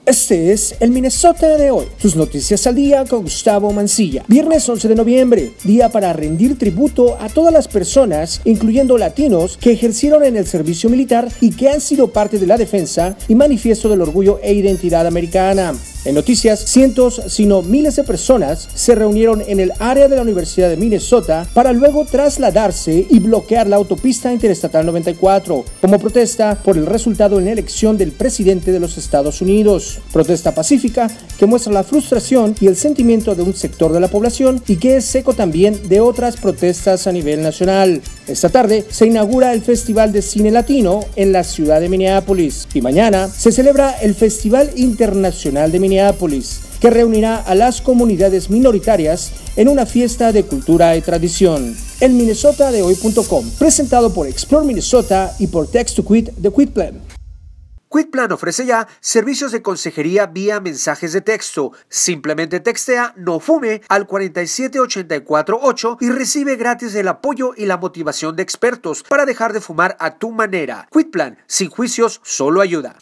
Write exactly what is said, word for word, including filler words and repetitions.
Este es el Minnesota de hoy. Sus noticias al día con Gustavo Mancilla. Viernes once de noviembre, día para rendir tributo a todas las personas, incluyendo latinos, que ejercieron en el servicio militar y que han sido parte de la defensa y manifiesto del orgullo e identidad americana. En noticias, cientos, sino miles de personas se reunieron en el área de la Universidad de Minnesota para luego trasladarse y bloquear la autopista interestatal noventa y cuatro como protesta por el resultado en la elección del presidente de los Estados Unidos. Protesta pacífica que muestra la frustración y el sentimiento de un sector de la población y que es eco también de otras protestas a nivel nacional. Esta tarde se inaugura el Festival de Cine Latino en la ciudad de Minneapolis y mañana se celebra el Festival Internacional de Minneapolis, que reunirá a las comunidades minoritarias en una fiesta de cultura y tradición. El Minnesota de hoy punto com, presentado por Explore Minnesota y por Text to Quit de QuitPlan. QuitPlan ofrece ya servicios de consejería vía mensajes de texto. Simplemente textea "no fume" al cuatro siete ocho cuatro ocho y recibe gratis el apoyo y la motivación de expertos para dejar de fumar a tu manera. QuitPlan, sin juicios, solo ayuda.